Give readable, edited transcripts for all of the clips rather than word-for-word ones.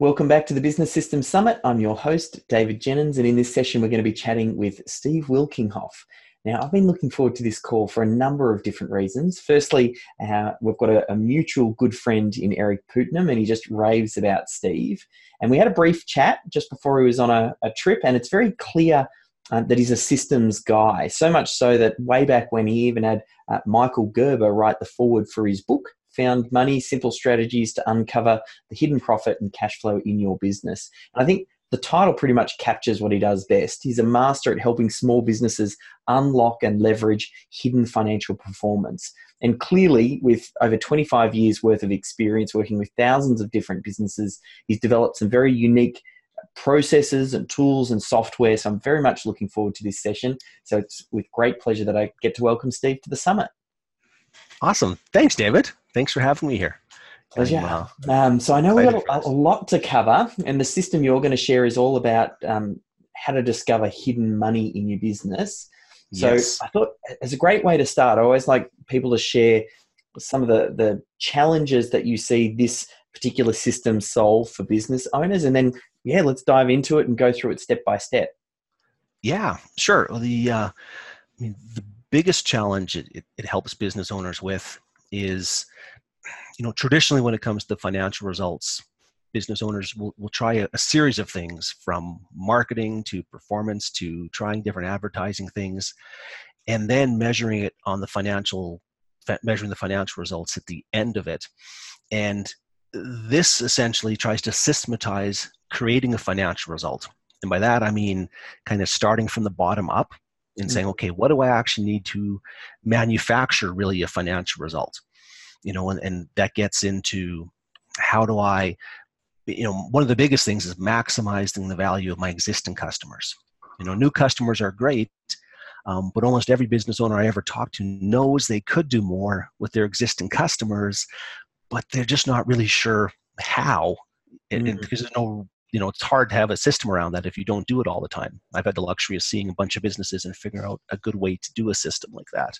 Welcome back to the Business Systems Summit. I'm your host, David Jennings, and in this session, we're going to be chatting with Steve Wilkinghoff. Now, I've been looking forward to this call for a number of different reasons. Firstly, we've got a mutual good friend in Eric Putnam, and he just raves about Steve. And we had a brief chat just before he was on a trip, and it's very clear that he's a systems guy, so much so that way back when he even had Michael Gerber write the foreword for his book, Found Money, Simple Strategies to Uncover the Hidden Profit and Cash Flow in Your Business. And I think the title pretty much captures what he does best. He's a master at helping small businesses unlock and leverage hidden financial performance. And clearly, with over 25 years worth of experience working with thousands of different businesses, he's developed some very unique processes and tools and software. So I'm very much looking forward to this session. So it's with great pleasure that I get to welcome Steve to the summit. Awesome. Thanks, David. Thanks for having me here. Pleasure. So I know we've got a lot to cover, and the system you're going to share is all about how to discover hidden money in your business. So yes. I thought it's a great way to start. I always like people to share some of the challenges that you see this particular system solve for business owners, and then let's dive into it and go through it step by step. Yeah, sure. Well, the biggest challenge it helps business owners with is, traditionally when it comes to financial results, business owners will try a series of things, from marketing to performance to trying different advertising things, and then measuring the financial results at the end of it. And this essentially tries to systematize creating a financial result. And by that, I mean kind of starting from the bottom up and saying, okay, what do I actually need to manufacture really a financial result? And that gets into how do I, one of the biggest things is maximizing the value of my existing customers. New customers are great, but almost every business owner I ever talked to knows they could do more with their existing customers, but they're just not really sure how. And because there's no, it's hard to have a system around that if you don't do it all the time. I've had the luxury of seeing a bunch of businesses and figuring out a good way to do a system like that.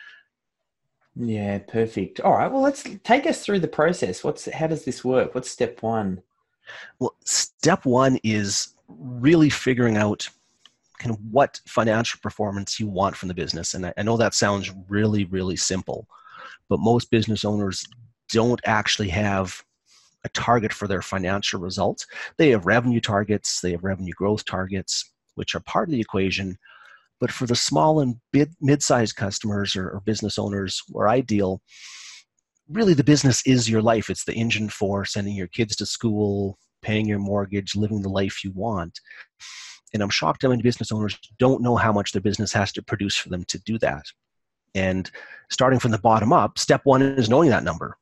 Yeah, perfect. All right, well, let's take us through the process. How does this work? What's step one? Well, step one is really figuring out kind of what financial performance you want from the business. And I know that sounds really, really simple, but most business owners don't actually have a target for their financial results. They have revenue targets, they have revenue growth targets, which are part of the equation. But for the small and mid-sized customers or business owners where I deal, really the business is your life. It's the engine for sending your kids to school, paying your mortgage, living the life you want. And I'm shocked how many business owners don't know how much their business has to produce for them to do that. And starting from the bottom up, step one is knowing that number.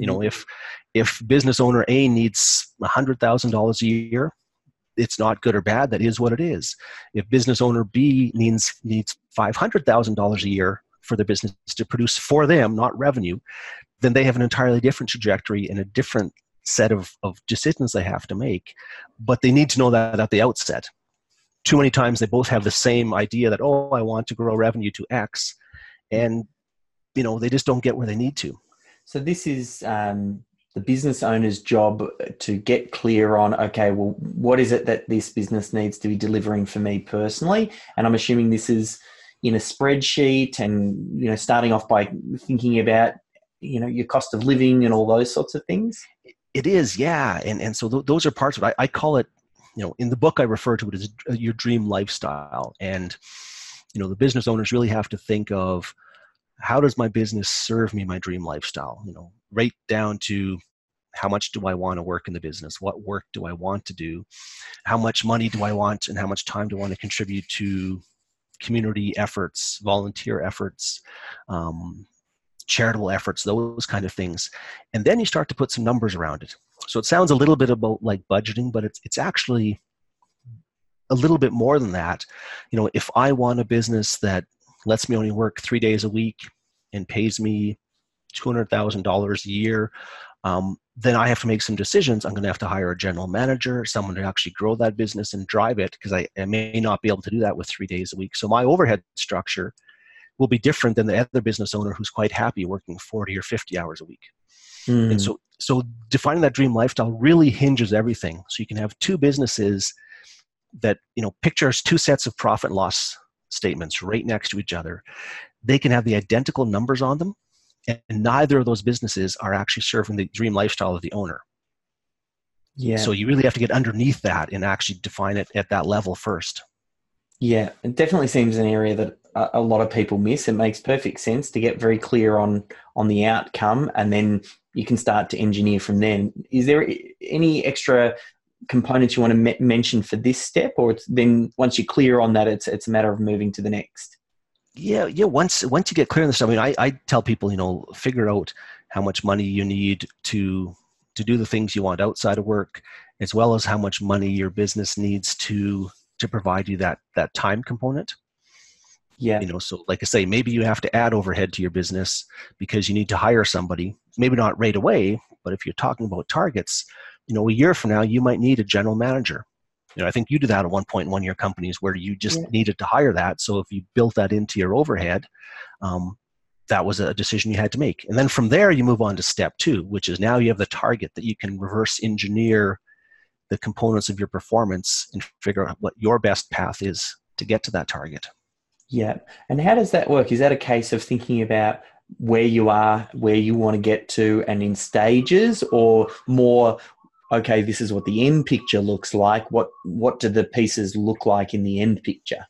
If business owner A needs $100,000 a year, it's not good or bad. That is what it is. If business owner B needs $500,000 a year for their business to produce for them, not revenue, then they have an entirely different trajectory and a different set of decisions they have to make. But they need to know that at the outset. Too many times they both have the same idea that, I want to grow revenue to X, and they just don't get where they need to. So this is the business owner's job to get clear on, okay, well, what is it that this business needs to be delivering for me personally? And I'm assuming this is in a spreadsheet and, starting off by thinking about, your cost of living and all those sorts of things. It is, yeah. And so those are parts of it. I call it, in the book, I refer to it as your dream lifestyle. And, the business owners really have to think of, how does my business serve me my dream lifestyle? Right down to, how much do I want to work in the business? What work do I want to do? How much money do I want, and how much time do I want to contribute to community efforts, volunteer efforts, charitable efforts, those kind of things. And then you start to put some numbers around it. So it sounds a little bit about like budgeting, but it's actually a little bit more than that. If I want a business that lets me only work 3 days a week and pays me $200,000 a year, then I have to make some decisions. I'm going to have to hire a general manager, someone to actually grow that business and drive it, because I may not be able to do that with 3 days a week. So my overhead structure will be different than the other business owner who's quite happy working 40 or 50 hours a week. And Mm. so defining that dream lifestyle really hinges everything. So you can have two businesses that, picture as two sets of profit and loss statements right next to each other. They can have the identical numbers on them, and neither of those businesses are actually serving the dream lifestyle of the owner. Yeah. So you really have to get underneath that and actually define it at that level first. Yeah, it definitely seems an area that a lot of people miss. It makes perfect sense to get very clear on the outcome, and then you can start to engineer from then. Is there any extra components you want to mention for this step, or it's then once you're clear on that, it's a matter of moving to the next? Yeah. Once you get clear on this, I tell people, figure out how much money you need to do the things you want outside of work, as well as how much money your business needs to provide you that time component. Yeah. So like I say, maybe you have to add overhead to your business because you need to hire somebody, maybe not right away, but if you're talking about targets, a year from now, you might need a general manager. I think you did that at one point in one of your companies where you just needed to hire that. So if you built that into your overhead, that was a decision you had to make. And then from there, you move on to step 2, which is now you have the target that you can reverse engineer the components of your performance and figure out what your best path is to get to that target. Yeah. And how does that work? Is that a case of thinking about where you are, where you want to get to, and in stages, or more, okay, this is what the end picture looks like. What do the pieces look like in the end picture?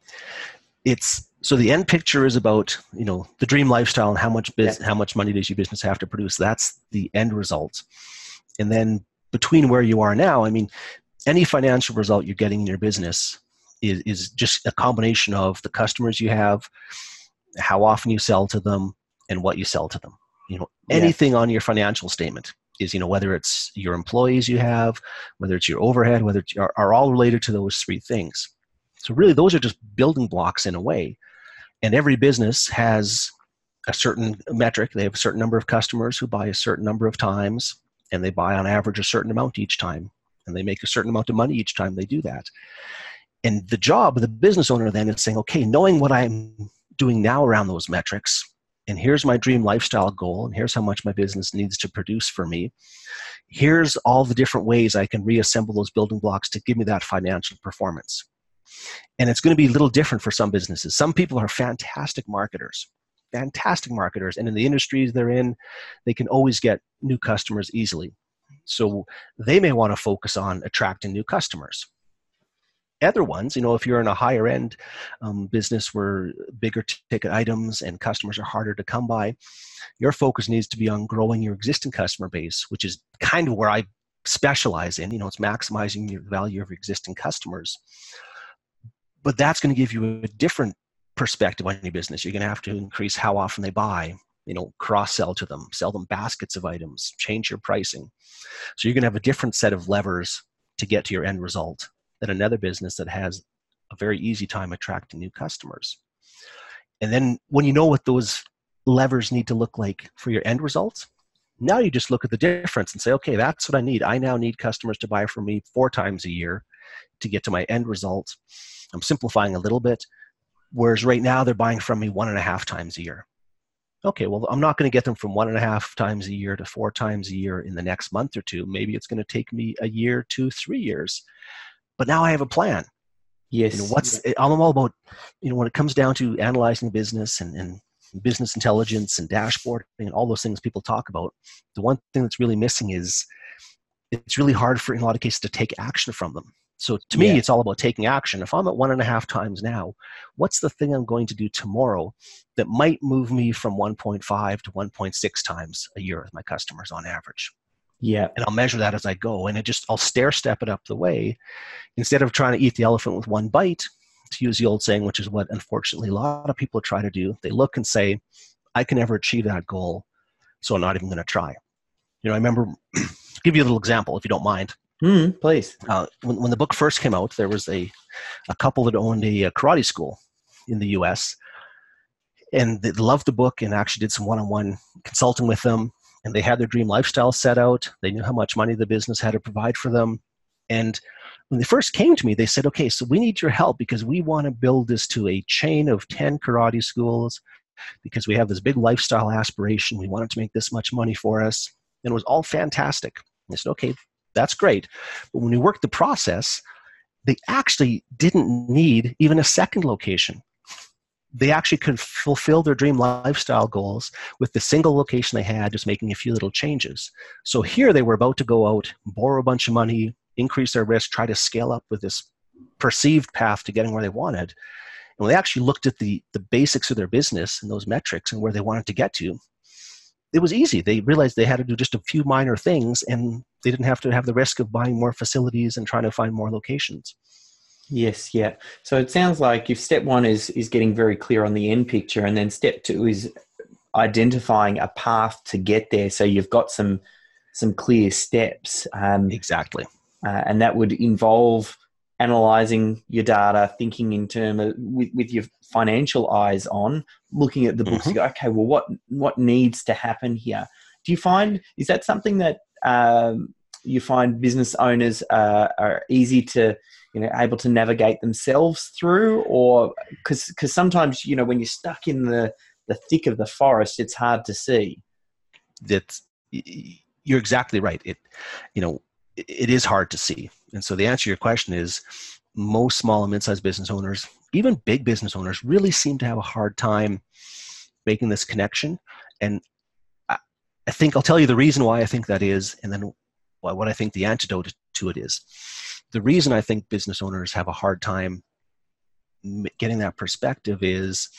So the end picture is about, the dream lifestyle and how much money does your business have to produce. That's the end result. And then between where you are now, any financial result you're getting in your business is just a combination of the customers you have, how often you sell to them, and what you sell to them. Anything on your financial statement is, whether it's your employees you have, whether it's your overhead, whether it's are all related to those 3 things. So really, those are just building blocks in a way. And every business has a certain metric. They have a certain number of customers who buy a certain number of times, and they buy on average a certain amount each time, and they make a certain amount of money each time they do that. And the job of the business owner then is saying, okay, knowing what I'm doing now around those metrics, and here's my dream lifestyle goal, and here's how much my business needs to produce for me. Here's all the different ways I can reassemble those building blocks to give me that financial performance. And it's going to be a little different for some businesses. Some people are fantastic marketers. And in the industries they're in, they can always get new customers easily. So they may want to focus on attracting new customers. Other ones, if you're in a higher end business where bigger ticket items and customers are harder to come by, your focus needs to be on growing your existing customer base, which is kind of where I specialize in. It's maximizing your value of your existing customers. But that's going to give you a different perspective on your business. You're going to have to increase how often they buy, cross-sell to them, sell them baskets of items, change your pricing. So you're going to have a different set of levers to get to your end result than another business that has a very easy time attracting new customers. And then when you know what those levers need to look like for your end results, now you just look at the difference and say, okay, that's what I need. I now need customers to buy from me 4 times a year to get to my end result. I'm simplifying a little bit, whereas right now they're buying from me 1.5 times a year. Okay, well, I'm not going to get them from 1.5 times a year to 4 times a year in the next month or 2. Maybe it's going to take me a year, 2, 3 years. But now I have a plan. Yes. I'm all about, when it comes down to analyzing business and business intelligence and dashboarding and all those things people talk about, the one thing that's really missing is it's really hard in a lot of cases to take action from them. So to me, it's all about taking action. If I'm at 1.5 times now, what's the thing I'm going to do tomorrow that might move me from 1.5 to 1.6 times a year with my customers on average? Yeah. And I'll measure that as I go. And I'll stair step it up the way instead of trying to eat the elephant with one bite, to use the old saying, which is what unfortunately a lot of people try to do. They look and say, I can never achieve that goal, so I'm not even going to try. I remember, give you a little example if you don't mind. Please. When the book first came out, there was a couple that owned a karate school in the US, and they loved the book and actually did some one-on-one consulting with them. And they had their dream lifestyle set out. They knew how much money the business had to provide for them. And When they first came to me, they said, okay, so we need your help because we want to build this to a chain of 10 karate schools because we have this big lifestyle aspiration. We wanted to make this much money for us. And it was all fantastic. I said, okay, that's great. But when we worked the process, they actually didn't need even a second location. They actually could fulfill their dream lifestyle goals with the single location they had, just making a few little changes. So here they were about to go out, borrow a bunch of money, increase their risk, try to scale up with this perceived path to getting where they wanted. And when they actually looked at the basics of their business and those metrics and where they wanted to get to, it was easy. They realized they had to do just a few minor things, and they didn't have to have the risk of buying more facilities and trying to find more locations. Yes, yeah. So it sounds like if step one is getting very clear on the end picture, and then step two is identifying a path to get there. So you've got some clear steps. Exactly. And that would involve analyzing your data, thinking in terms of with your financial eyes on, looking at the books. You go, okay, well, what needs to happen here? Do you find, is that something that you find business owners are easy to, able to navigate themselves through? Or because sometimes, when you're stuck in the thick of the forest, it's hard to see. You're exactly right. It is hard to see. And so the answer to your question is most small and mid-sized business owners, even big business owners, really seem to have a hard time making this connection. And I think I'll tell you the reason why I think that is, and then what I think the antidote to it is. The reason I think business owners have a hard time getting that perspective is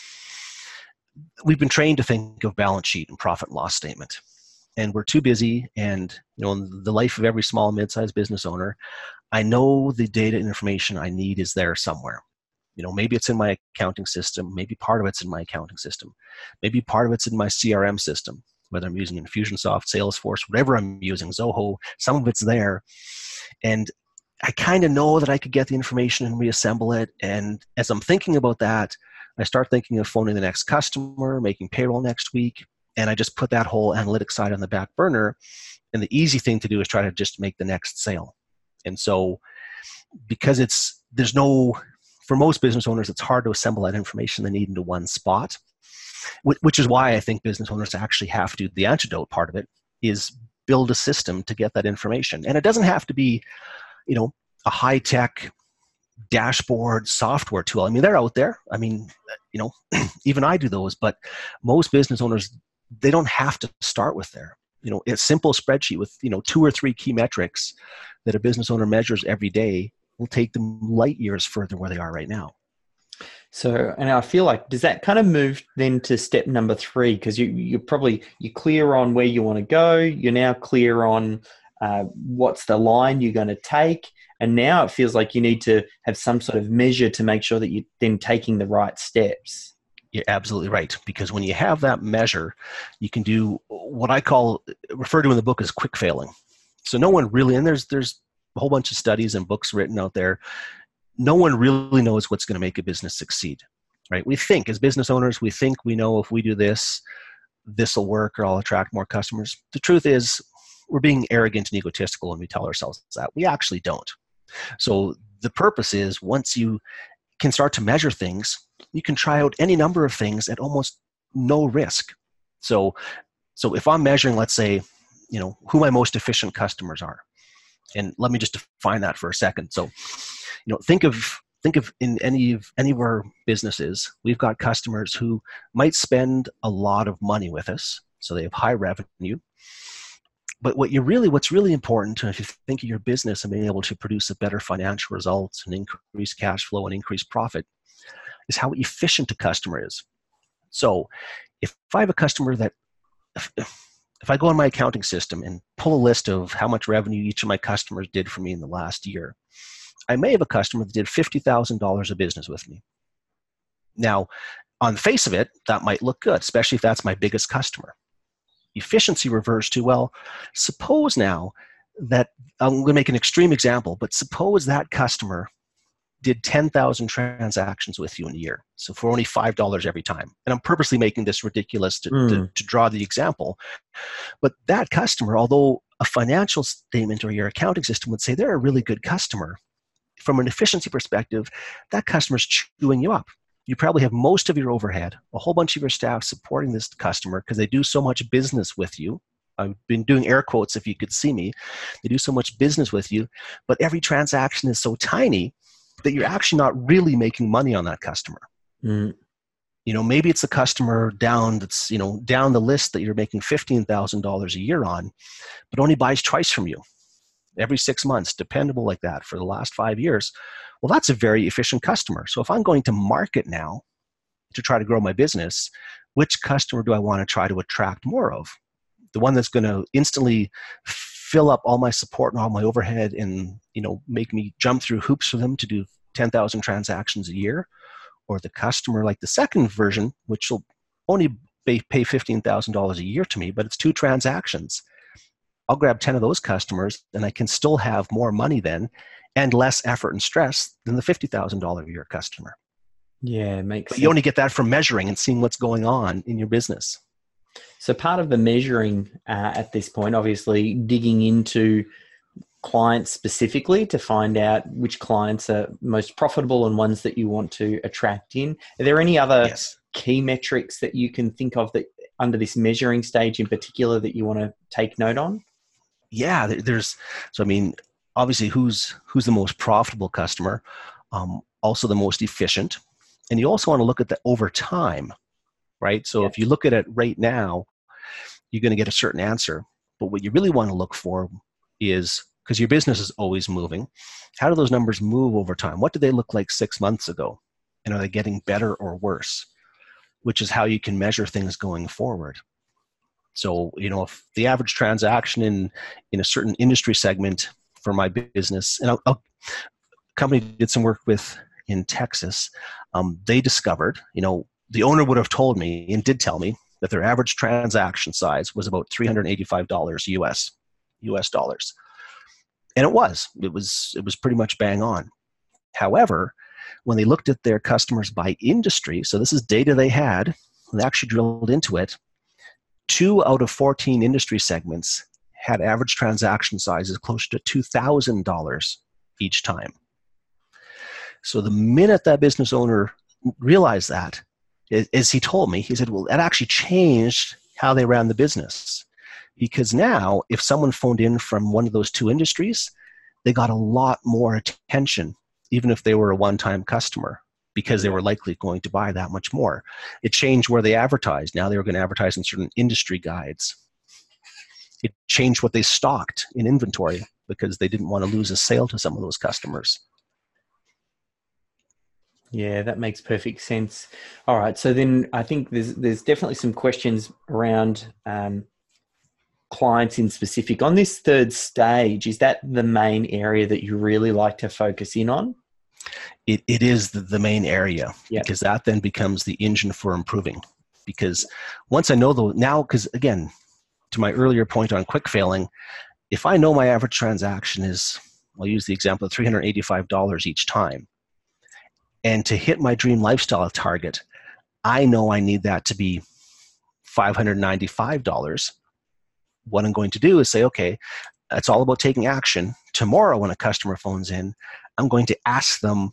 we've been trained to think of balance sheet and profit and loss statement. And we're too busy. And, in the life of every small and mid-sized business owner, I know the data and information I need is there somewhere. Maybe it's in my accounting system. Maybe part of it's in my accounting system. Maybe part of it's in my CRM system, whether I'm using Infusionsoft, Salesforce, whatever I'm using, Zoho, some of it's there. And I kind of know that I could get the information and reassemble it. And as I'm thinking about that, I start thinking of phoning the next customer, making payroll next week. And I just put that whole analytics side on the back burner. And the easy thing to do is try to just make the next sale. And so because for most business owners, it's hard to assemble that information they need into one spot, which is why I think business owners actually have to, the antidote part of it is build a system to get that information. And it doesn't have to be, a high-tech dashboard software tool. I mean, they're out there. I mean, even I do those, but most business owners, they don't have to start with there. A simple spreadsheet with, 2 or 3 key metrics that a business owner measures every day will take them light years further where they are right now. So, and I feel like, does that kind of move then to step number 3? Because you're clear on where you want to go. You're now clear on what's the line you're going to take. And now it feels like you need to have some sort of measure to make sure that you're then taking the right steps. You're absolutely right. Because when you have that measure, you can do what I refer to in the book as quick failing. So no one really, and there's a whole bunch of studies and books written out there, no one really knows what's going to make a business succeed, right? We think as business owners, we think we know if we do this, this will work or I'll attract more customers. The truth is we're being arrogant and egotistical when we tell ourselves that. We actually don't. So the purpose is once you can start to measure things, you can try out any number of things at almost no risk. So if I'm measuring, let's say, who my most efficient customers are, and let me just define that for a second. So, think of in any of our businesses, we've got customers who might spend a lot of money with us. So they have high revenue. But what's really important, if you think of your business and being able to produce a better financial results and increase cash flow and increase profit, is how efficient a customer is. So if I have a customer that, if I go on my accounting system and pull a list of how much revenue each of my customers did for me in the last year, I may have a customer that did $50,000 of business with me. Now, on the face of it, that might look good, especially if that's my biggest customer. Efficiency refers to, well, suppose now that, I'm going to make an extreme example, but suppose that customer did 10,000 transactions with you in a year. So for only $5 every time. And I'm purposely making this ridiculous to draw the example. But that customer, although a financial statement or your accounting system would say they're a really good customer, from an efficiency perspective, that customer's chewing you up. You probably have most of your overhead, a whole bunch of your staff supporting this customer because they do so much business with you. I've been doing air quotes if you could see me. They do so much business with you, but every transaction is so tiny that you're actually not really making money on that customer. Mm. Maybe it's a customer down that's, down the list that you're making $15,000 a year on, but only buys twice from you every 6 months, dependable like that for the last 5 years. Well, that's a very efficient customer. So if I'm going to market now to try to grow my business, which customer do I want to try to attract more of? The one that's going to instantly fill up all my support and all my overhead and, make me jump through hoops for them to do 10,000 transactions a year? Or the customer like the second version, which will only pay $15,000 a year to me, but it's 2 transactions. I'll grab 10 of those customers and I can still have more money then and less effort and stress than the $50,000 a year customer. Yeah, makes But sense. you only get that from measuring and seeing what's going on in your business. So part of the measuring at this point, obviously digging into clients specifically to find out which clients are most profitable and ones that you want to attract in. Are there any other key metrics that you can think of that under this measuring stage in particular that you want to take note on? Yeah, obviously who's the most profitable customer, also the most efficient. And you also want to look at that over time, right? So if you look at it right now, you're going to get a certain answer. But what you really want to look for is, because your business is always moving, how do those numbers move over time? What did they look like 6 months ago? And are they getting better or worse? Which is how you can measure things going forward. So, if the average transaction in a certain industry segment for my business, and a company did some work with in Texas, they discovered, the owner would have told me and did tell me that their average transaction size was about $385 US dollars. And it was pretty much bang on. However, when they looked at their customers by industry, so this is data they had, they actually drilled into it, 2 out of 14 industry segments had average transaction sizes close to $2,000 each time. So the minute that business owner realized that, as he told me, he said, well, that actually changed how they ran the business. Because now, if someone phoned in from one of those 2 industries, they got a lot more attention, even if they were a one-time customer, because they were likely going to buy that much more. It changed where they advertised. Now they were going to advertise in certain industry guides. It changed what they stocked in inventory because they didn't want to lose a sale to some of those customers. Yeah, that makes perfect sense. All right. So then I think there's definitely some questions around clients in specific. On this third stage, is that the main area that you really like to focus in on? It is the main area, because that then becomes the engine for improving. Because once I know because again, to my earlier point on quick failing, if I know my average transaction is, I'll use the example of $385 each time, and to hit my dream lifestyle target, I know I need that to be $595. What I'm going to do is say, okay, it's all about taking action. Tomorrow when a customer phones in, I'm going to ask them,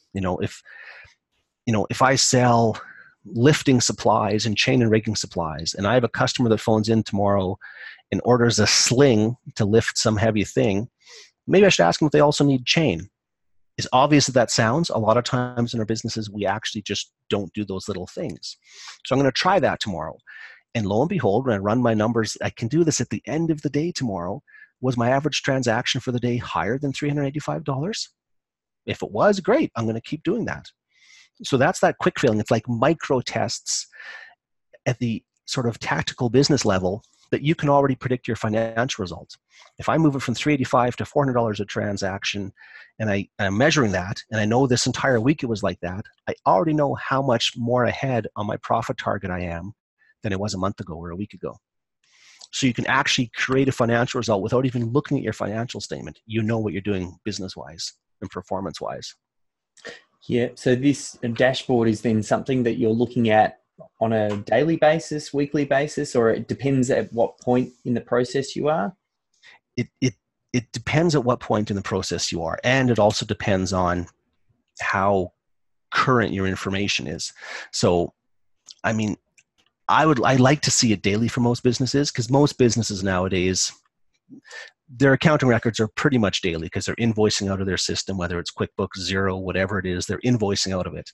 if I sell lifting supplies and chain and rigging supplies, and I have a customer that phones in tomorrow and orders a sling to lift some heavy thing, maybe I should ask them if they also need chain. As obvious as that sounds, a lot of times in our businesses, we actually just don't do those little things. So I'm going to try that tomorrow. And lo and behold, when I run my numbers, I can do this at the end of the day tomorrow. Was my average transaction for the day higher than $385? If it was, great. I'm going to keep doing that. So that's that quick failing. It's like micro tests at the sort of tactical business level that you can already predict your financial results. If I move it from $385 to $400 a transaction, and I'm measuring that, and I know this entire week it was like that, I already know how much more ahead on my profit target I am than it was a month ago or a week ago. So you can actually create a financial result without even looking at your financial statement. You know what you're doing business-wise and performance-wise. Yeah, so this dashboard is then something that you're looking at on a daily basis, weekly basis, or it depends at what point in the process you are? It it depends at what point in the process you are. And it also depends on how current your information is. So, I mean, I like to see it daily for most businesses, because most businesses nowadays, their accounting records are pretty much daily because they're invoicing out of their system, whether it's QuickBooks, Xero, whatever it is, they're invoicing out of it,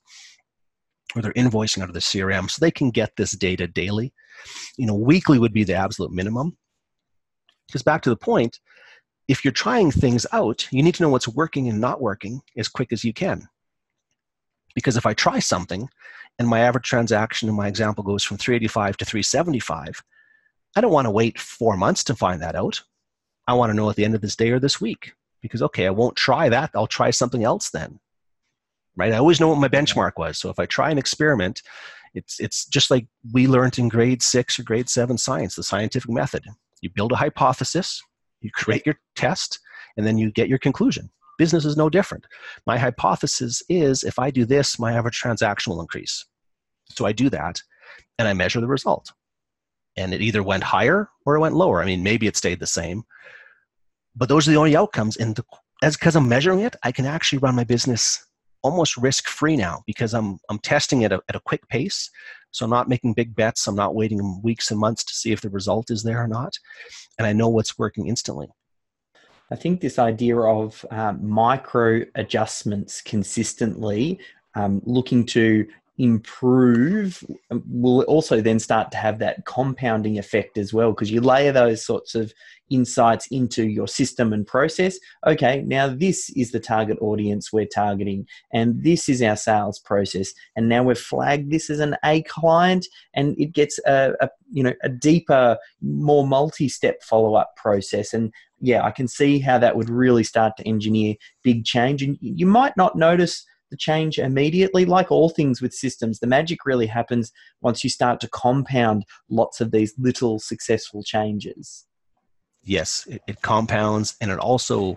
or they're invoicing out of the CRM. So they can get this data daily. Weekly would be the absolute minimum. Because back to the point, if you're trying things out, you need to know what's working and not working as quick as you can. Because if I try something and my average transaction in my example goes from 385 to 375, I don't want to wait 4 months to find that out. I want to know at the end of this day or this week, because, okay, I won't try that. I'll try something else then, right? I always know what my benchmark was. So if I try an experiment, it's just like we learned in grade 6 or grade 7 science, the scientific method. You build a hypothesis, you create your test, and then you get your conclusion. Business is no different. My hypothesis is if I do this, my average transaction will increase. So I do that, and I measure the result. And it either went higher or it went lower. I mean, maybe it stayed the same, but those are the only outcomes. And because I'm measuring it, I can actually run my business almost risk-free now, because I'm testing it at a quick pace. So I'm not making big bets. I'm not waiting weeks and months to see if the result is there or not. And I know what's working instantly. I think this idea of micro adjustments consistently, looking to improve, will also then start to have that compounding effect as well, because you layer those sorts of insights into your system and process. Okay, now this is the target audience we're targeting, and this is our sales process, and now we've flagged this as an A client, and it gets a deeper, more multi-step follow-up process. And yeah, I can see how that would really start to engineer big change. And you might not notice the change immediately. Like all things with systems, the magic really happens once you start to compound lots of these little successful changes. Yes, it compounds, and it also,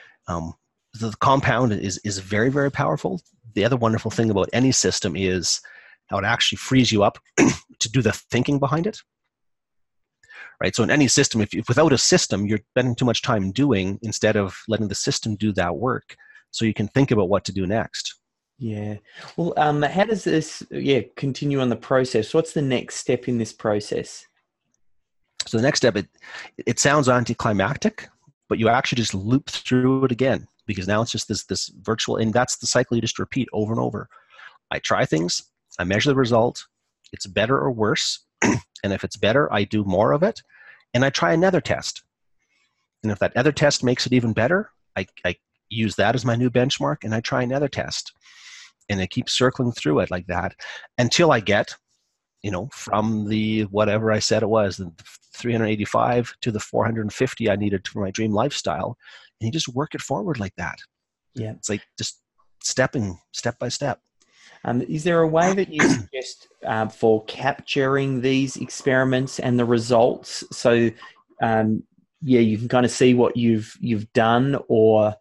the compound is very, very powerful. The other wonderful thing about any system is how it actually frees you up to do the thinking behind it. Right? So in any system, if without a system, you're spending too much time doing instead of letting the system do that work, so you can think about what to do next. Yeah. Well, how does this continue on the process? What's the next step in this process? So the next step, it sounds anticlimactic, but you actually just loop through it again, because now it's just this virtual, and that's the cycle you just repeat over and over. I try things, I measure the result, it's better or worse, and if it's better, I do more of it, and I try another test. And if that other test makes it even better, I use that as my new benchmark, and I try another test. And I keep circling through it like that until I get, from the whatever I said it was, the 385 to the 450 I needed for my dream lifestyle. And you just work it forward like that. Yeah. It's like just stepping step by step. Is there a way that you suggest for capturing these experiments and the results? So, you can kind of see what you've done, or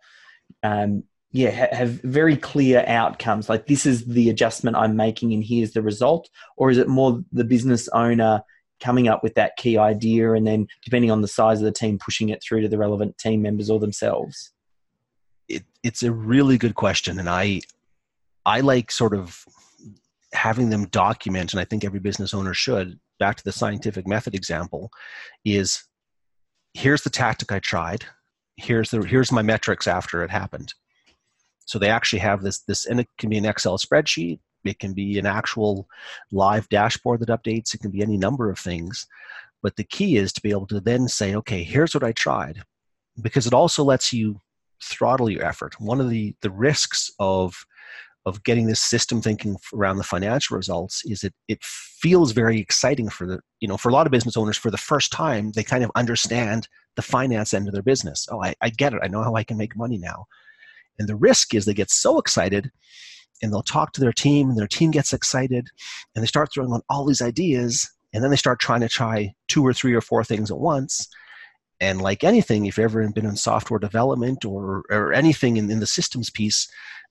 have very clear outcomes, like this is the adjustment I'm making and here's the result? Or is it more the business owner coming up with that key idea and then, depending on the size of the team, pushing it through to the relevant team members or themselves? It's a really good question. And I like sort of having them document, and I think every business owner should, back to the scientific method example, is here's the tactic I tried. Here's my metrics after it happened. So they actually have this, and it can be an Excel spreadsheet. It can be an actual live dashboard that updates. It can be any number of things. But the key is to be able to then say, okay, here's what I tried, because it also lets you throttle your effort. One of the risks of getting this system thinking around the financial results is it feels very exciting for a lot of business owners. For the first time, they kind of understand the finance end of their business. Oh, I get it. I know how I can make money now. And the risk is they get so excited, and they'll talk to their team, and their team gets excited, and they start throwing on all these ideas, and then they start trying to try 2 or 3 or 4 things at once. And like anything, if you've ever been in software development or anything in the systems piece,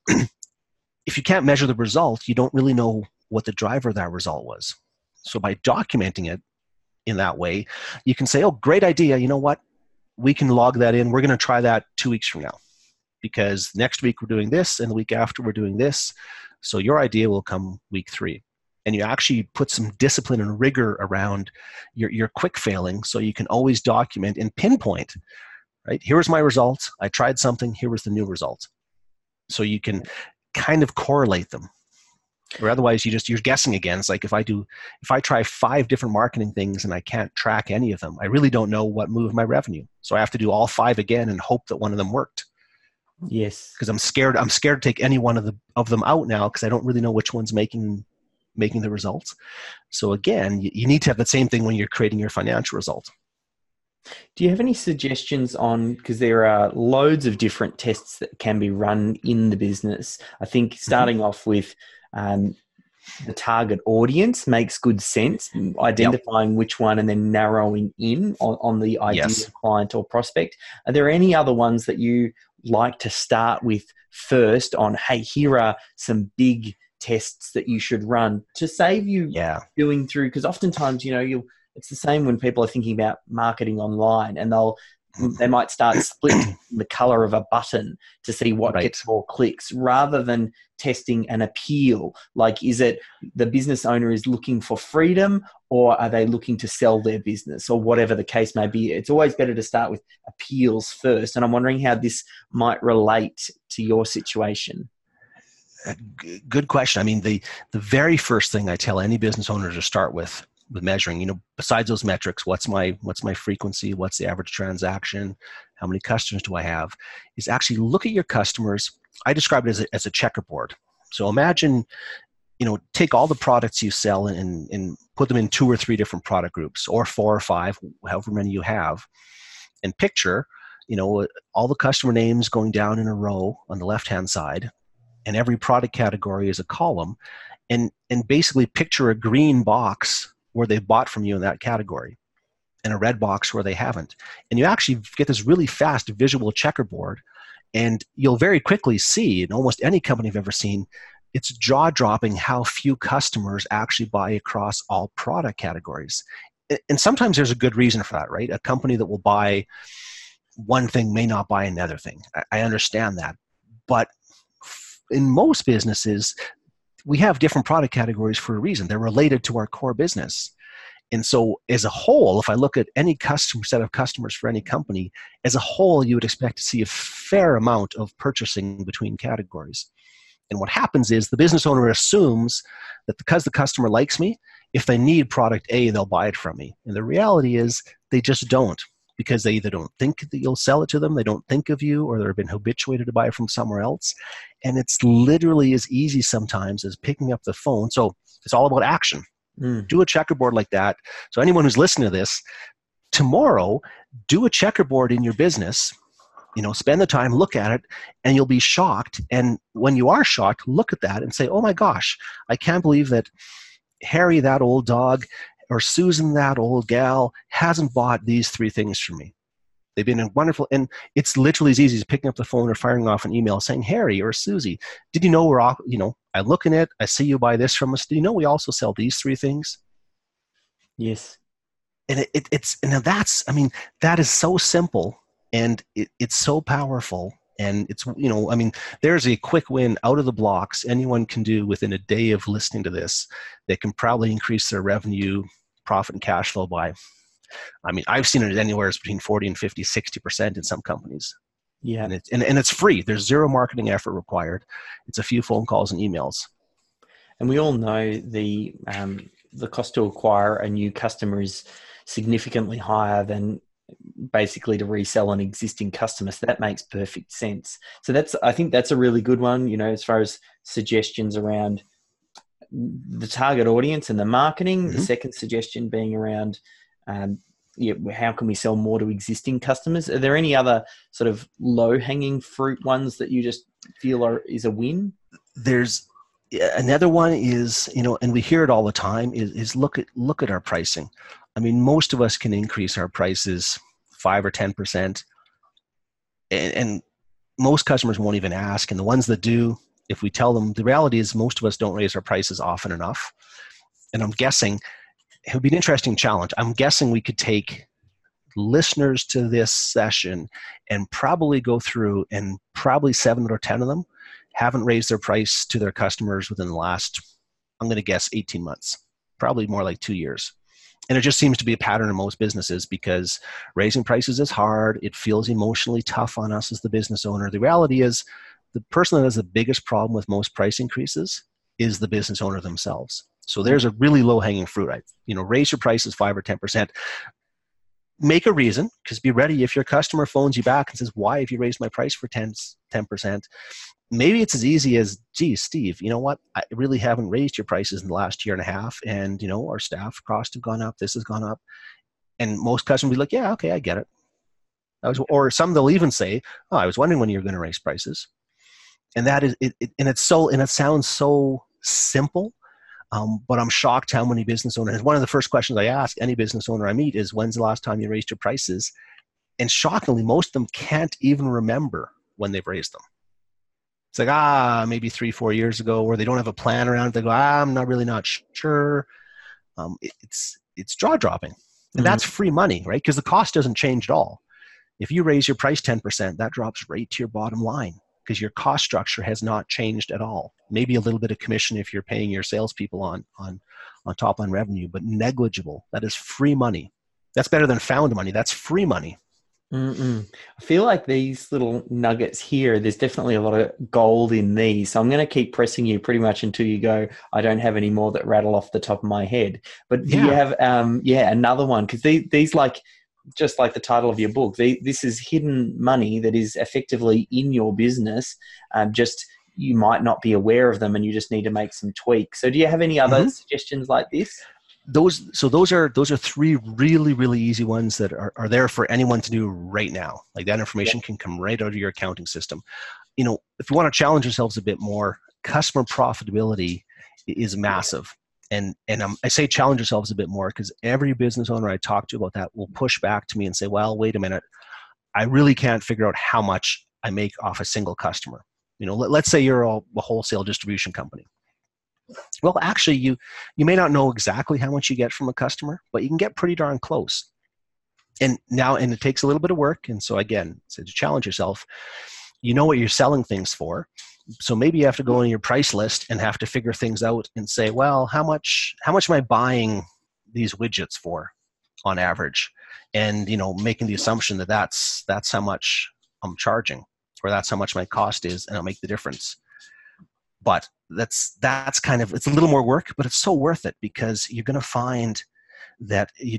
if you can't measure the result, you don't really know what the driver of that result was. So by documenting it in that way, you can say, oh, great idea. You know what? we can log that in. We're going to try that 2 weeks from now, because next week we're doing this and the week after we're doing this. So your idea will come week 3. And you actually put some discipline and rigor around your quick failing, so you can always document and pinpoint, right? Here was my result. I tried something. Here was the new result. So you can kind of correlate them. Or otherwise you're guessing again. It's like if I try 5 different marketing things and I can't track any of them, I really don't know what moved my revenue. So I have to do all 5 again and hope that one of them worked. Yes. Because I'm scared to take any one of them out now, because I don't really know which one's making the results. So again, you need to have the same thing when you're creating your financial result. Do you have any suggestions on, because there are loads of different tests that can be run in the business. I think starting off with the target audience makes good sense, identifying which one and then narrowing in on the ideal client or prospect. Are there any other ones that you like to start with first on, hey, here are some big tests that you should run to save you doing through? Because oftentimes, it's the same when people are thinking about marketing online, and they might start splitting the color of a button to see what gets more clicks, rather than testing an appeal. Like, is it the business owner is looking for freedom, or are they looking to sell their business, or whatever the case may be? It's always better to start with appeals first. And I'm wondering how this might relate to your situation. Good question. I mean, the very first thing I tell any business owner to start with measuring, besides those metrics, what's my frequency, what's the average transaction, how many customers do I have, is actually look at your customers. I describe it as a checkerboard. So imagine, take all the products you sell and put them in 2 or 3 different product groups, or 4 or 5, however many you have, and picture, all the customer names going down in a row on the left-hand side, and every product category is a column, and basically picture a green box where they've bought from you in that category, and a red box where they haven't. And you actually get this really fast visual checkerboard, and you'll very quickly see, in almost any company I've ever seen, it's jaw-dropping how few customers actually buy across all product categories. And sometimes there's a good reason for that, right? A company that will buy one thing may not buy another thing. I understand that. But in most businesses, we have different product categories for a reason. They're related to our core business. And so as a whole, if I look at any set of customers for any company, as a whole, you would expect to see a fair amount of purchasing between categories. And what happens is the business owner assumes that because the customer likes me, if they need product A, they'll buy it from me. And the reality is they just don't, because they either don't think that you'll sell it to them, they don't think of you, or they've been habituated to buy from somewhere else. And it's literally as easy sometimes as picking up the phone. So it's all about action. Do a checkerboard like that. So anyone who's listening to this, tomorrow, do a checkerboard in your business. Spend the time, look at it, and you'll be shocked. And when you are shocked, look at that and say, oh my gosh, I can't believe that Harry, that old dog, or Susan, that old gal, hasn't bought these 3 things from me. They've been wonderful. And it's literally as easy as picking up the phone or firing off an email saying, Harry or Susie, did you know we're off, I look in it, I see you buy this from us. Do you know we also sell these 3 things? Yes. And that is so simple, and it's so powerful. And it's, there's a quick win out of the blocks anyone can do within a day of listening to this. They can probably increase their revenue, profit, and cash flow by, I've seen it anywhere between 40 and 50, 60% in some companies. Yeah. And it's free. There's 0 marketing effort required. It's a few phone calls and emails. And we all know the cost to acquire a new customer is significantly higher than basically to resell an existing customer. So that makes perfect sense. So I think that's a really good one, as far as suggestions around the target audience and the marketing. The second suggestion being around, how can we sell more to existing customers? Are there any other sort of low-hanging fruit ones that you just feel is a win? There's another one is, and we hear it all the time, is look at our pricing. Most of us can increase our prices 5 or 10%, and most customers won't even ask. And the ones that do, if we tell them, the reality is most of us don't raise our prices often enough. And I'm guessing it would be an interesting challenge. I'm guessing we could take listeners to this session and probably go through and probably 7 or 10 of them haven't raised their price to their customers within the last, I'm going to guess 18 months, probably more like 2 years. And it just seems to be a pattern in most businesses because raising prices is hard. It feels emotionally tough on us as the business owner. The reality is the person that has the biggest problem with most price increases is the business owner themselves. So there's a really low hanging fruit. Raise your prices 5 or 10%. Make a reason, because be ready if your customer phones you back and says, why have you raised my price for 10%? Maybe it's as easy as, gee, Steve, you know what? I really haven't raised your prices in the last year and a half. And, our staff costs have gone up. This has gone up. And most customers will be like, yeah, okay, I get it. Or some they'll even say, oh, I was wondering when you were going to raise prices. And that is it. And it sounds so simple. But I'm shocked how many business owners, one of the first questions I ask any business owner I meet is, when's the last time you raised your prices? And shockingly, most of them can't even remember when they've raised them. It's like, maybe 3-4 years ago, or they don't have a plan around it. They go, I'm not sure. It's jaw dropping. And that's free money, right? Because the cost doesn't change at all. If you raise your price 10%, that drops right to your bottom line, because your cost structure has not changed at all. Maybe a little bit of commission if you're paying your salespeople on top line revenue, but negligible. That is free money. That's better than found money. That's free money. I feel like these little nuggets here, there's definitely a lot of gold in these. So I'm going to keep pressing you pretty much until you go, I don't have any more that rattle off the top of my head. But do you have, another one? Because these like, just like the title of your book, this is hidden money that is effectively in your business. Just you might not be aware of them, and you just need to make some tweaks. So, do you have any other suggestions like this? Those are 3 really, really easy ones that are there for anyone to do right now. Like that information can come right out of your accounting system. If you want to challenge yourselves a bit more, customer profitability is massive. And I say challenge yourselves a bit more because every business owner I talk to about that will push back to me and say, well, wait a minute, I really can't figure out how much I make off a single customer. Let's say you're a wholesale distribution company. Well, actually, you may not know exactly how much you get from a customer, but you can get pretty darn close. And it takes a little bit of work. And so again, to challenge yourself, you know what you're selling things for. So maybe you have to go on your price list and have to figure things out and say, well, how much am I buying these widgets for on average? And, making the assumption that that's how much I'm charging, or that's how much my cost is, and I'll make the difference. But that's kind of, it's a little more work, but it's so worth it, because you're going to find that you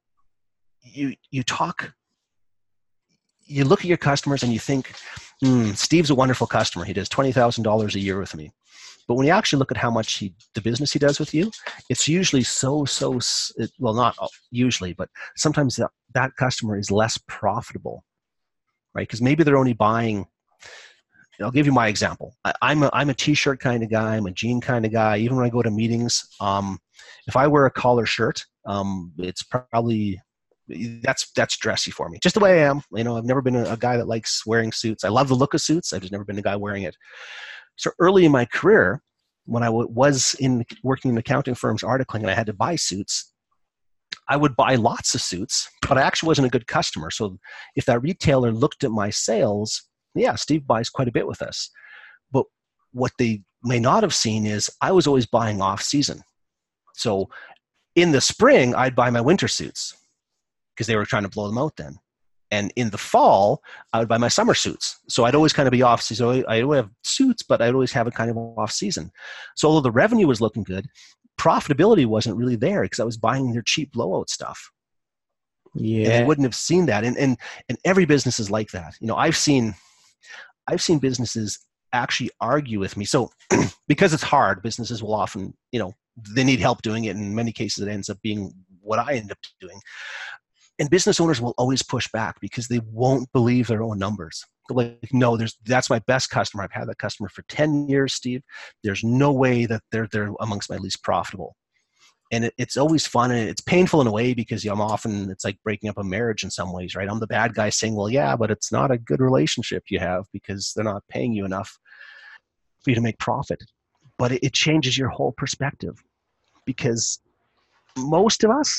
look at your customers and you think, Steve's a wonderful customer. He does $20,000 a year with me. But when you actually look at how much the business he does with you, it's usually not usually, but sometimes that customer is less profitable, right? Because maybe they're only buying, I'll give you my example. I'm a t-shirt kind of guy. I'm a jean kind of guy. Even when I go to meetings, if I wear a collar shirt, it's probably, that's dressy for me, just the way I am. I've never been a guy that likes wearing suits. I love the look of suits. I've just never been a guy wearing it. So early in my career, when I was working in accounting firms articling and I had to buy suits, I would buy lots of suits, but I actually wasn't a good customer. So if that retailer looked at my sales, yeah, Steve buys quite a bit with us. But what they may not have seen is I was always buying off season. So in the spring, I'd buy my winter suits because they were trying to blow them out then. And in the fall, I would buy my summer suits. So I'd always kind of be off season. I would have suits, but I'd always have it kind of off season. So although the revenue was looking good, profitability wasn't really there because I was buying their cheap blowout stuff. Yeah. And they wouldn't have seen that. And every business is like that. I've seen businesses actually argue with me. So because it's hard, businesses will often, they need help doing it. In many cases, it ends up being what I end up doing. And business owners will always push back because they won't believe their own numbers. They're like, no, that's my best customer. I've had that customer for 10 years, Steve. There's no way that they're amongst my least profitable. And it's always fun, and it's painful in a way because it's like breaking up a marriage in some ways, right? I'm the bad guy saying, well, yeah, but it's not a good relationship you have because they're not paying you enough for you to make profit. But it changes your whole perspective, because most of us,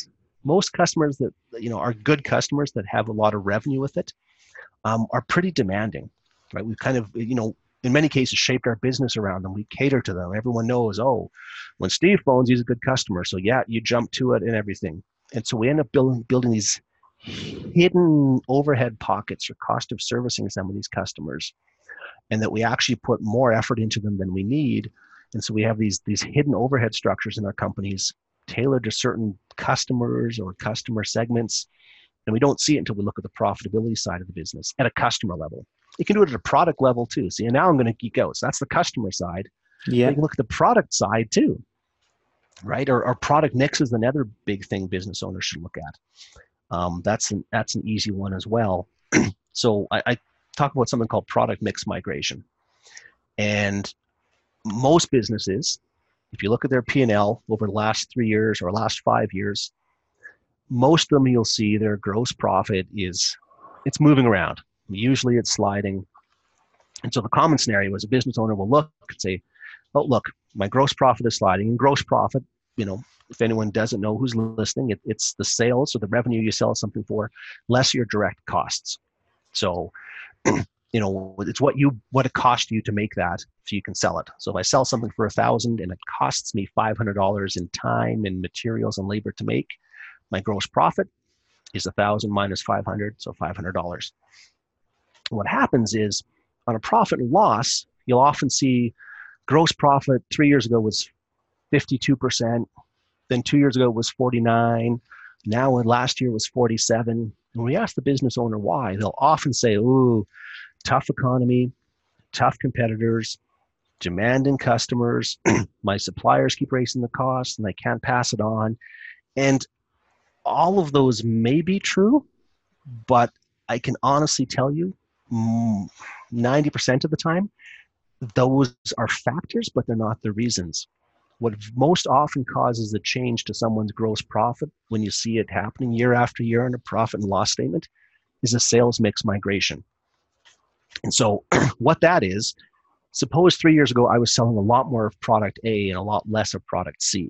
most customers that, are good customers that have a lot of revenue with it, are pretty demanding, right? We've kind of, in many cases shaped our business around them. We cater to them. Everyone knows, oh, when Steve phones, he's a good customer. So yeah, you jump to it and everything. And so we end up building these hidden overhead pockets or cost of servicing some of these customers, and that we actually put more effort into them than we need. And so we have these hidden overhead structures in our companies tailored to certain customers or customer segments. And we don't see it until we look at the profitability side of the business at a customer level. You can do it at a product level too. See, and now I'm going to geek out. So that's the customer side. Yeah. You can look at the product side too, right? Or product mix is another big thing business owners should look at. That's an easy one as well. So I talk about something called product mix migration. And most businesses, if you look at their P&L over the last 3 years or last 5 years, most of them you'll see their gross profit it's moving around. Usually it's sliding. And so the common scenario is a business owner will look and say, oh, look, my gross profit is sliding. And gross profit, if anyone doesn't know who's listening, it's the sales or the revenue you sell something for, less your direct costs. So, it's what it cost you to make that so you can sell it. So if I sell something for $1,000 and it costs me $500 in time and materials and labor to make, my gross profit is 1,000 minus 500, so $500. What happens is on a profit and loss, you'll often see gross profit 3 years ago was 52%, then 2 years ago was 49, now last year was 47. And when we ask the business owner why, they'll often say, ooh, tough economy, tough competitors, demanding customers, my suppliers keep raising the cost and I can't pass it on. And all of those may be true, but I can honestly tell you 90% of the time, those are factors, but they're not the reasons. What most often causes a change to someone's gross profit when you see it happening year after year in a profit and loss statement is a sales mix migration. And so what that is, suppose 3 years ago, I was selling a lot more of product A and a lot less of product C.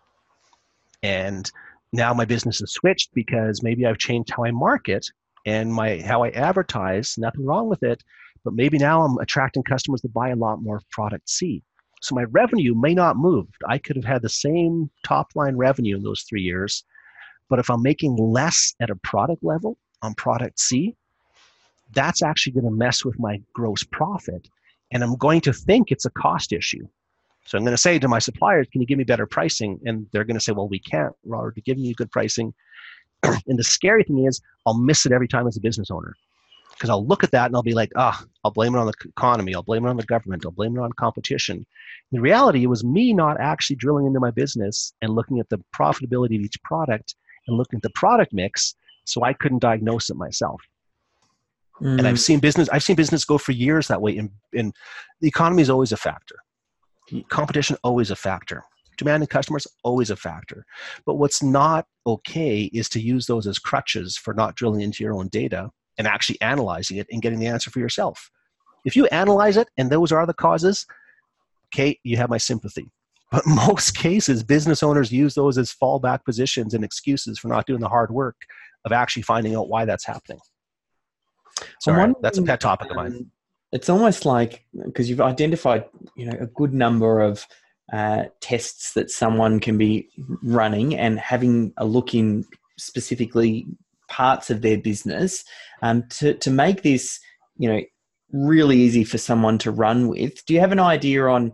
And now my business has switched because maybe I've changed how I market and how I advertise. Nothing wrong with it, but maybe now I'm attracting customers that buy a lot more of product C. So my revenue may not move. I could have had the same top line revenue in those 3 years, but if I'm making less at a product level on product C, that's actually going to mess with my gross profit. And I'm going to think it's a cost issue. So I'm going to say to my suppliers, can you give me better pricing? And they're going to say, well, we can't. We're already giving you good pricing. And the scary thing is I'll miss it every time as a business owner, because I'll look at that and I'll be like, I'll blame it on the economy. I'll blame it on the government. I'll blame it on competition. In reality, it was me not actually drilling into my business and looking at the profitability of each product and looking at the product mix, so I couldn't diagnose it myself. And I've seen business go for years that way. And the economy is always a factor. Competition, always a factor. Demanding customers, always a factor. But what's not okay is to use those as crutches for not drilling into your own data and actually analyzing it and getting the answer for yourself. If you analyze it and those are the causes, okay, you have my sympathy. But most cases, business owners use those as fallback positions and excuses for not doing the hard work of actually finding out why that's happening. Sorry, that's a pet topic of mine. It's almost like, because you've identified, a good number of tests that someone can be running and having a look in specifically parts of their business to make this, really easy for someone to run with. Do you have an idea on,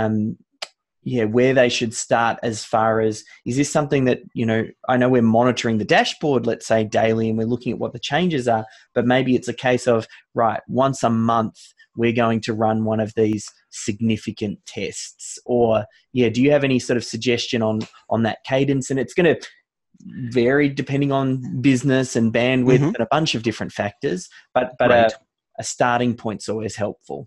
where they should start as far as, is this something that, I know we're monitoring the dashboard, let's say daily, and we're looking at what the changes are, but maybe it's a case of, right, once a month, we're going to run one of these significant tests, or, do you have any sort of suggestion on that cadence? And it's going to vary depending on business and bandwidth and a bunch of different factors, but right. A starting point's always helpful.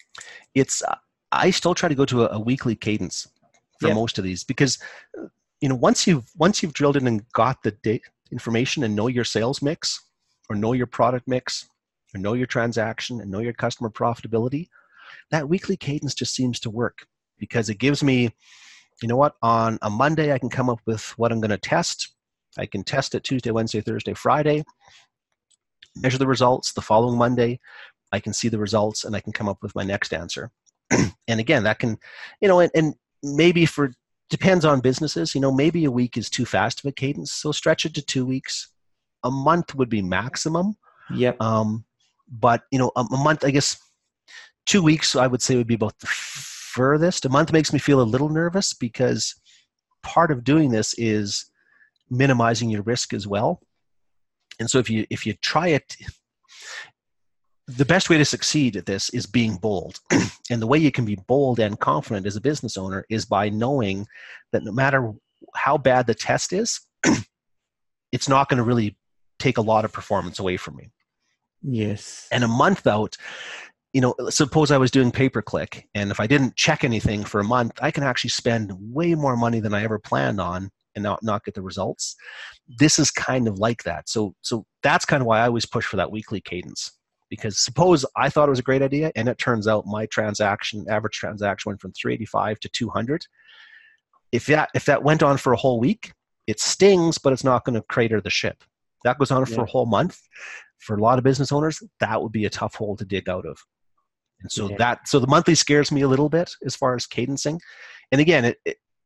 I still try to go to a weekly cadence for most of these, because once you've drilled in and got the data information and know your sales mix or know your product mix or know your transaction and know your customer profitability, that weekly cadence just seems to work, because it gives me, on a Monday I can come up with what I'm going to test, I can test it Tuesday, Wednesday, Thursday, Friday, measure the results. The following Monday, I can see the results and I can come up with my next answer. And again, that can, and maybe depends on businesses, maybe a week is too fast of a cadence. So stretch it to 2 weeks. A month would be maximum. Yep. But, a month, I guess 2 weeks, I would say would be about the furthest. A month makes me feel a little nervous because part of doing this is minimizing your risk as well. And so if you try it, the best way to succeed at this is being bold. And the way you can be bold and confident as a business owner is by knowing that no matter how bad the test is, it's not going to really take a lot of performance away from me. Yes. And a month out, suppose I was doing pay-per-click, and if I didn't check anything for a month, I can actually spend way more money than I ever planned on and not get the results. This is kind of like that. So that's kind of why I always push for that weekly cadence. Because suppose I thought it was a great idea, and it turns out my average transaction went from 385 to 200. If that went on for a whole week, it stings, but it's not going to crater the ship. That goes on for a whole month. For a lot of business owners, that would be a tough hole to dig out of. And so so the monthly scares me a little bit as far as cadencing. And again,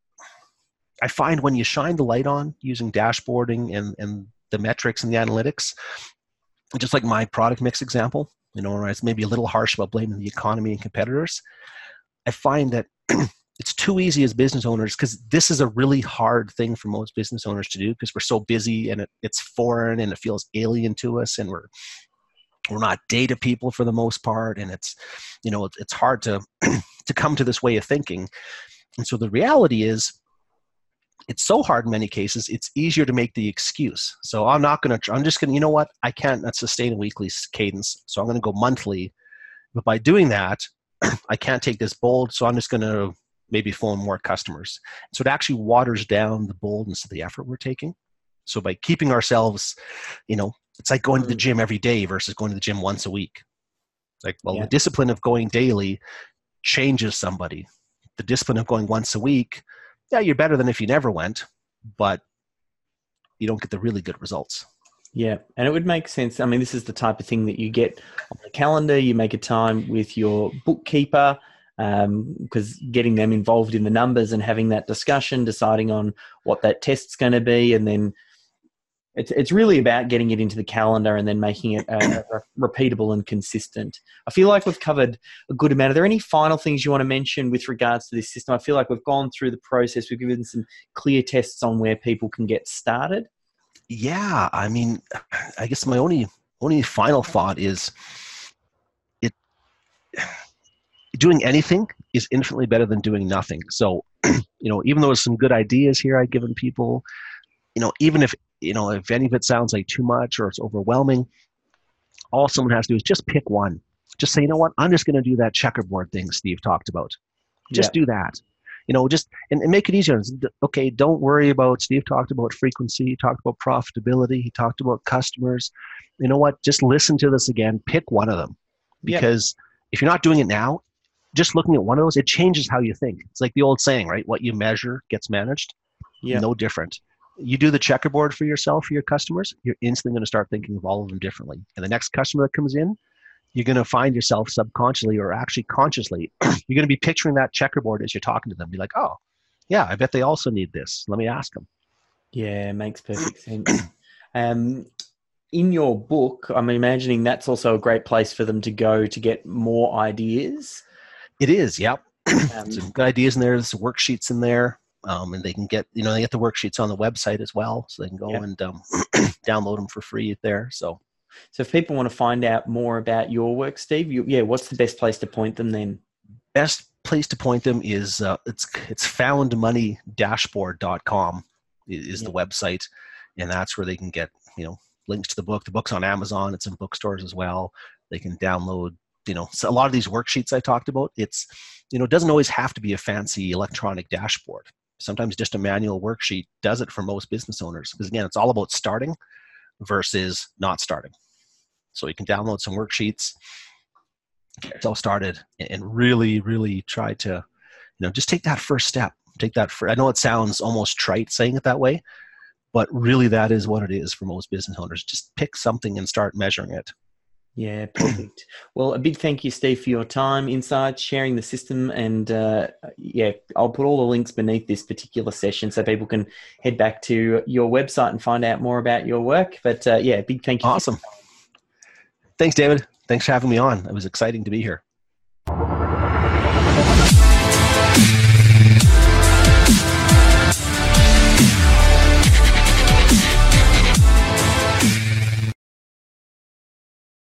I find when you shine the light on using dashboarding and the metrics and the analytics, just like my product mix example, where it's maybe a little harsh about blaming the economy and competitors, I find that it's too easy as business owners, because this is a really hard thing for most business owners to do because we're so busy and it's foreign and it feels alien to us, and we're not data people for the most part, and it's hard to to come to this way of thinking. And so the reality is, it's so hard in many cases, it's easier to make the excuse. So I'm just going to, I can't sustain a weekly cadence, so I'm going to go monthly. But by doing that, I can't take this bold, so I'm just going to maybe phone more customers. So it actually waters down the boldness of the effort we're taking. So by keeping ourselves, it's like going to the gym every day versus going to the gym once a week. The discipline of going daily changes somebody. The discipline of going once a week, yeah, you're better than if you never went, but you don't get the really good results. Yeah, and it would make sense. I mean, this is the type of thing that you get on the calendar. You make a time with your bookkeeper, because getting them involved in the numbers and having that discussion, deciding on what that test's going to be, and then it's really about getting it into the calendar and then making it repeatable and consistent. I feel like we've covered a good amount. Are there any final things you want to mention with regards to this system? I feel like we've gone through the process. We've given some clear tests on where people can get started. Yeah, I mean, I guess my only final thought is doing anything is infinitely better than doing nothing. So, even though there's some good ideas here I've given people, even if any of it sounds like too much or it's overwhelming, all someone has to do is just pick one. Just say, I'm just going to do that checkerboard thing Steve talked about. Just do that. And make it easier. Okay, don't worry about, Steve talked about frequency, he talked about profitability, he talked about customers. You know what? Just listen to this again. Pick one of them. Because if you're not doing it now, just looking at one of those, it changes how you think. It's like the old saying, right? What you measure gets managed. No different. You do the checkerboard for yourself, for your customers, you're instantly going to start thinking of all of them differently. And the next customer that comes in, you're going to find yourself subconsciously or actually consciously, you're going to be picturing that checkerboard as you're talking to them. Be like, oh, yeah, I bet they also need this. Let me ask them. Yeah, it makes perfect sense. In your book, I'm imagining that's also a great place for them to go to get more ideas. It is, yep. Some good ideas in there. There's worksheets in there. And they can get, they get the worksheets on the website as well. So they can go and download them for free there. So if people want to find out more about your work, Steve, what's the best place to point them then? Best place to point them is it's foundmoneydashboard.com is the website. And that's where they can get, links to the book. The book's on Amazon. It's in bookstores as well. They can download, so a lot of these worksheets I talked about. It's, it doesn't always have to be a fancy electronic dashboard. Sometimes just a manual worksheet does it for most business owners. Because again, it's all about starting versus not starting. So you can download some worksheets, get yourself started, and really, really try to, just take that first step. I know it sounds almost trite saying it that way, But really, that is what it is for most business owners. Just pick something and start measuring it. Yeah, perfect. Well, a big thank you, Steve, for your time, insights, sharing the system. And yeah, I'll put all the links beneath this particular session so people can head back to your website and find out more about your work. But yeah, big thank you. Awesome. Thanks, David. Thanks for having me on. It was exciting to be here.